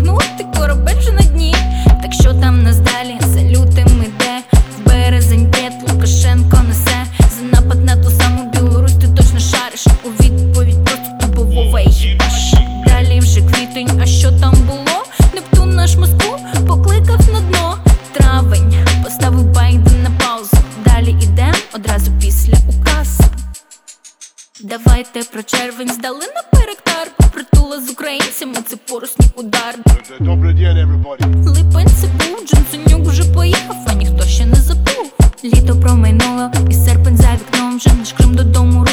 ти корабель вже на дні. Так що там нас далі? За лютим іде в березень бред, Лукашенко несе за напад на ту саму Білорусь, ти точно шариш. У відповідь просто тубовова і хібаш. Далі вже квітень, а що там було? Нептун наш Москву покликав на дно. Травень поставив Байден на паузу. Далі ідем одразу після указу. Давайте про червень здали на перектар. Притула з українцями, це поросні удар. Добрий день, everybody. Липень це був, Джонсонюк вже поїхав, а ніхто ще не забув. Літо промайнуло і серпень за вікном, вже наш Крим додому